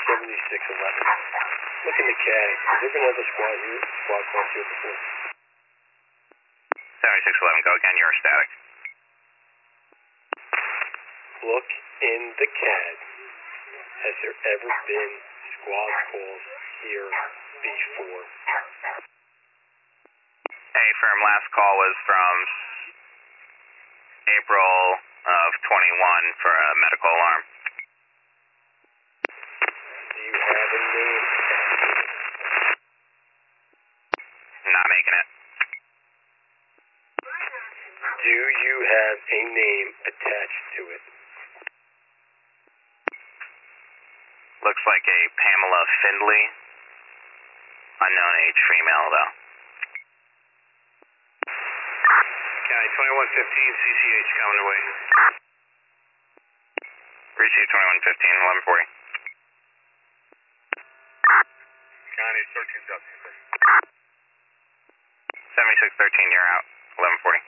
7611. Look in the CAD. Has there been other squad calls here before? 7611, go again, you're static. Look in the CAD. Has there ever been squad calls here before? Hey, firm, last call was from April of 21 for a medical alarm. Do you have a name? Not making it. Do you have a name attached to it? Looks like a Pamela Findley. Unknown age female, though. County 2115, CCH coming away. Receive 2115, 1140. County 13 South. 7613, you're out, 1140.